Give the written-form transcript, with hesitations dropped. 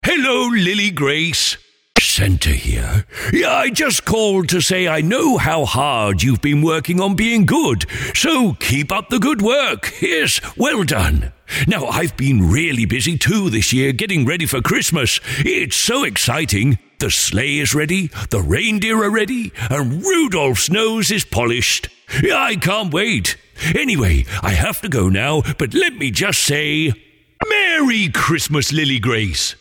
Hello, Lily Grace. Santa here. Yeah, I just called to say I know how hard you've been working on being good, so keep up the good work. Yes, well done. Now, I've been really busy too this year getting ready for Christmas. It's so exciting. The sleigh is ready, the reindeer are ready, and Rudolph's nose is polished. I can't wait. Anyway, I have to go now, but let me just say, Merry Christmas, Lily Grace.